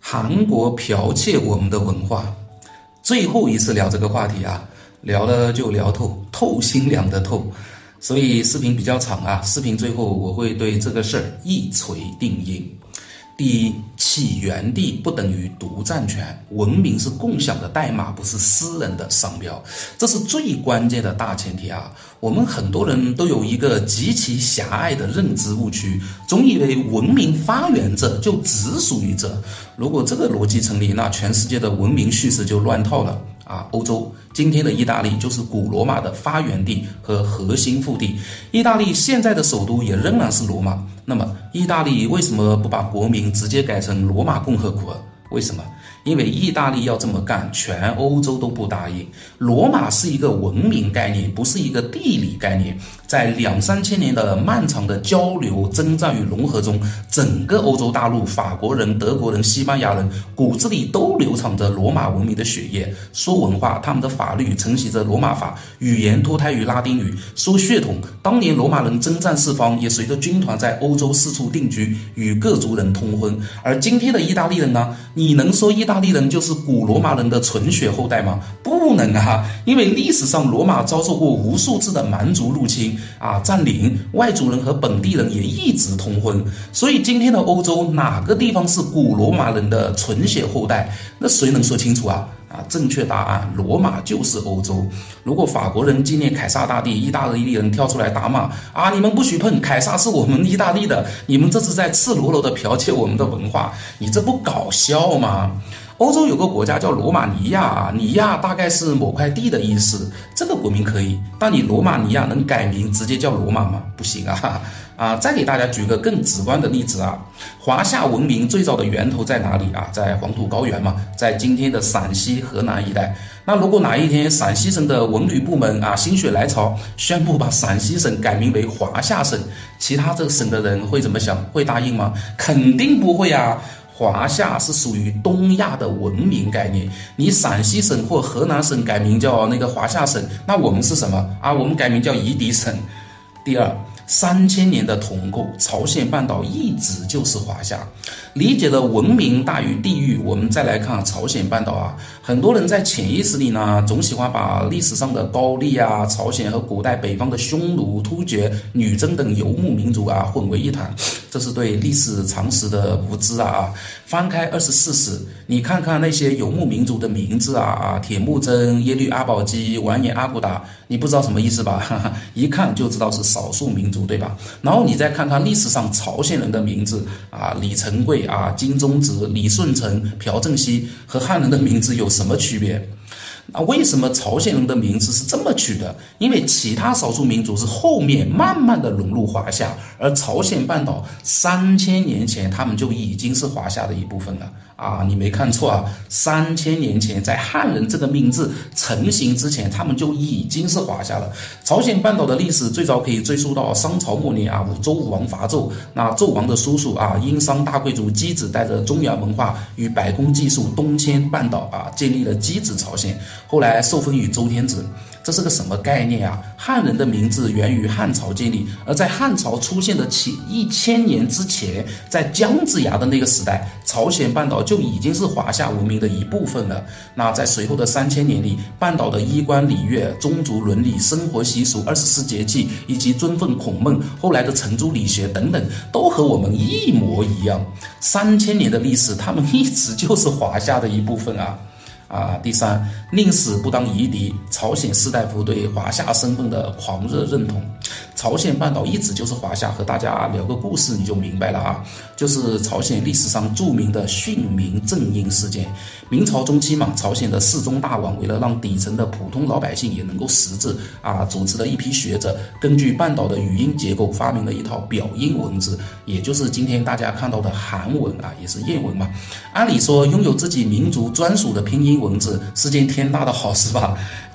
韩国剽窃我们的文化。最后一次聊这个话题啊，聊了就聊透，透心凉的透。所以视频比较长啊，视频最后我会对这个事儿一锤定音。第一，起源地不等于独占权，文明是共享的代码，不是私人的商标，这是最关键的大前提啊。我们很多人都有一个极其狭隘的认知误区，总以为文明发源者就只属于这。如果这个逻辑成立，那全世界的文明叙事就乱套了啊！欧洲今天的意大利就是古罗马的发源地和核心腹地，意大利现在的首都也仍然是罗马。那么，意大利为什么不把国名直接改成罗马共和国？为什么？因为意大利要这么干，全欧洲都不答应。罗马是一个文明概念，不是一个地理概念。在2、3千年的漫长的交流、征战与融合中，整个欧洲大陆，法国人、德国人、西班牙人骨子里都流淌着罗马文明的血液。说文化，他们的法律承袭着罗马法；语言脱胎于拉丁语。说血统，当年罗马人征战四方，也随着军团在欧洲四处定居，与各族人通婚。而今天的意大利人呢？你能说意大利人就是古罗马人的纯血后代吗？不能啊，因为历史上罗马遭受过无数次的蛮族入侵占领，外族人和本地人也一直通婚，所以今天的欧洲哪个地方是古罗马人的纯血后代？那谁能说清楚啊？正确答案，罗马就是欧洲。如果法国人纪念凯撒大帝，意大利人跳出来打骂你们不许碰，凯撒是我们意大利的，你们这是在赤裸裸的剽窃我们的文化，你这不搞笑吗？欧洲有个国家叫罗马尼亚，尼亚大概是某块地的意思，这个国名可以，但你罗马尼亚能改名直接叫罗马吗？不行再给大家举个更直观的例子华夏文明最早的源头在哪里在黄土高原嘛，在今天的陕西、河南一带。那如果哪一天陕西省的文旅部门心血来潮，宣布把陕西省改名为华夏省，其他这个省的人会怎么想？会答应吗？肯定不会华夏是属于东亚的文明概念，你陕西省或河南省改名叫那个华夏省，那我们是什么我们改名叫夷狄省。第二，3000年的统购，朝鲜半岛一直就是华夏。理解了文明大于地域，我们再来看朝鲜半岛很多人在潜意识里呢，总喜欢把历史上的高丽朝鲜和古代北方的匈奴、突厥、女真等游牧民族混为一谈，这是对历史常识的无知翻开24史，你看看那些游牧民族的名字铁木真、耶律阿保机、完颜阿骨打，你不知道什么意思吧？一看就知道是少数民族，对吧？然后你再看看历史上朝鲜人的名字李成桂金宗直、李舜臣、朴正熙，和汉人的名字有什么区别？为什么朝鲜人的名字是这么取的？因为其他少数民族是后面慢慢的融入华夏，而朝鲜半岛3000年前他们就已经是华夏的一部分了你没看错3000年前在汉人这个名字成型之前，他们就已经是华夏了。朝鲜半岛的历史最早可以追溯到商朝末年武周武王伐纣，那纣王的叔叔殷商大贵族箕子带着中原文化与百工技术东迁半岛建立了箕子朝鲜，后来受封于周天子。这是个什么概念汉人的名字源于汉朝建立，而在汉朝出现的1000年之前，在姜子牙的那个时代，朝鲜半岛就已经是华夏文明的一部分了。那在随后的3000年里，半岛的衣冠礼乐、宗族伦理、生活习俗、24节气以及尊奉孔孟，后来的程朱理学等等，都和我们一模一样。3000年的历史，他们一直就是华夏的一部分第三，宁死不当夷狄，朝鲜士大夫对华夏身份的狂热认同。朝鲜半岛一直就是华夏，和大家聊个故事你就明白了就是朝鲜历史上著名的训民正音事件。明朝中期嘛，朝鲜的世宗大王为了让底层的普通老百姓也能够识字组织了一批学者，根据半岛的语音结构发明了一套表音文字，也就是今天大家看到的韩文也是谚文嘛。按理说拥有自己民族专属的拼音文字是件天大的好事吧，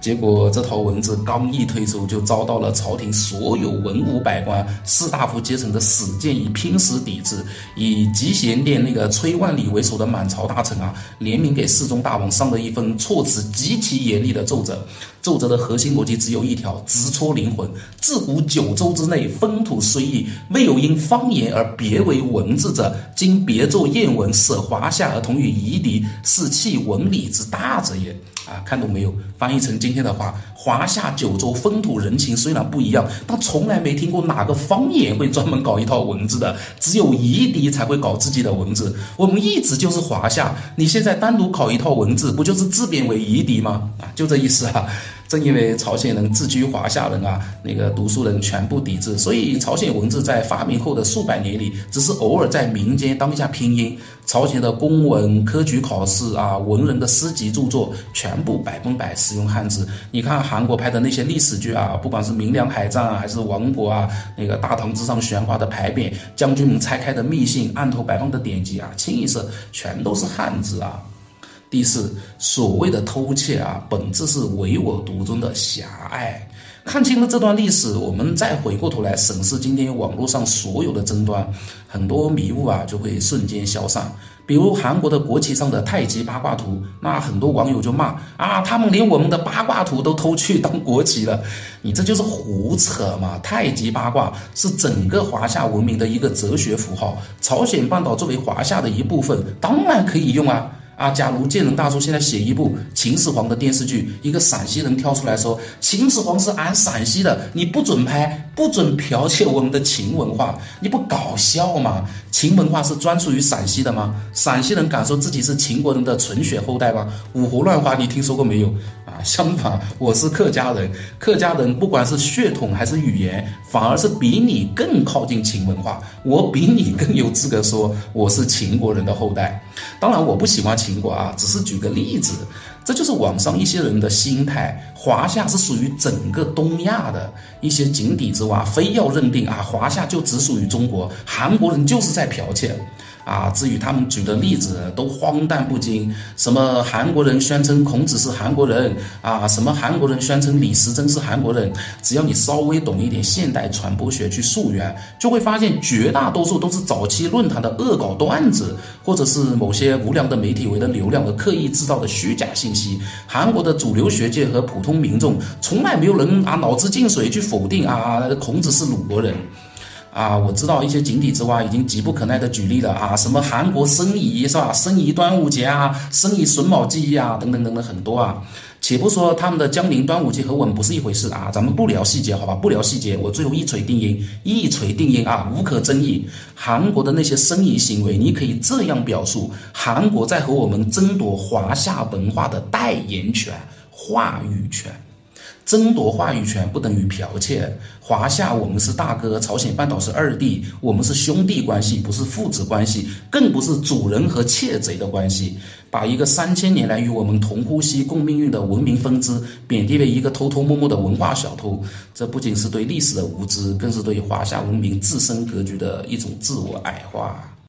结果这套文字刚一推出，就遭到了朝廷所有文武百官、士大夫阶层的死谏与拼死抵制。以集贤殿那个崔万里为首的满朝大臣啊，联名给世宗大王上了一封措辞极其严厉的奏折。奏折的核心逻辑只有一条，直戳灵魂：自古九州之内，风土虽异，未有因方言而别为文字者。今别奏谚文，舍华夏而同于夷狄，是弃文理之大者也。看懂没有？翻译成今天的话，华夏九州风土人情虽然不一样，但从来没听过哪个方言会专门搞一套文字的，只有夷狄才会搞自己的文字。我们一直就是华夏，你现在单独搞一套文字，不就是自贬为夷狄吗？就这意思啊。正因为朝鲜人自居华夏人啊，那个读书人全部抵制，所以朝鲜文字在发明后的数百年里，只是偶尔在民间当一下拼音。朝鲜的公文、科举考试啊，文人的诗集著作，全部100%使用汉字。你看韩国拍的那些历史剧啊，不管是明梁海战啊，还是亡国啊，那个大唐之上喧哗的牌匾，将军们拆开的密信，案头摆放的典籍啊，清一色全都是汉字啊。第四，所谓的偷窃啊，本质是唯我独尊的狭隘。看清了这段历史，我们再回过头来审视今天网络上所有的争端，很多迷雾啊就会瞬间消散。比如韩国的国旗上的太极八卦图，那很多网友就骂他们连我们的八卦图都偷去当国旗了，你这就是胡扯嘛！太极八卦是整个华夏文明的一个哲学符号，朝鲜半岛作为华夏的一部分，当然可以用啊。假如建仁大叔现在写一部秦始皇的电视剧，一个陕西人跳出来说秦始皇是俺陕西的，你不准拍，不准剽窃我们的秦文化，你不搞笑吗？秦文化是专属于陕西的吗？陕西人敢说自己是秦国人的纯血后代吗？五胡乱华你听说过没有？相反，我是客家人，客家人不管是血统还是语言，反而是比你更靠近秦文化，我比你更有资格说我是秦国人的后代。当然我不喜欢秦国只是举个例子，这就是网上一些人的心态。华夏是属于整个东亚的，一些井底之蛙非要认定华夏就只属于中国，韩国人就是在剽窃。至于他们举的例子都荒诞不经，什么韩国人宣称孔子是韩国人什么韩国人宣称李时珍是韩国人，只要你稍微懂一点现代传播学去溯源，就会发现绝大多数都是早期论坛的恶搞段子，或者是某些无良的媒体为了流量而刻意制造的虚假信息。韩国的主流学界和普通民众从来没有人脑子进水去否定孔子是鲁国人。我知道一些井底之蛙已经急不可耐的举例了什么韩国申遗是吧？申遗端午节申遗榫卯祭等等等等很多且不说他们的江陵端午节和我们不是一回事咱们不聊细节好吧？不聊细节，我最后一锤定音无可争议。韩国的那些申遗行为，你可以这样表述：韩国在和我们争夺华夏文化的代言权、话语权。争夺话语权不等于剽窃。华夏我们是大哥，朝鲜半岛是二弟，我们是兄弟关系，不是父子关系，更不是主人和窃贼的关系。把一个3000年来与我们同呼吸共命运的文明分支贬低为一个偷偷摸摸的文化小偷，这不仅是对历史的无知，更是对华夏文明自身格局的一种自我矮化。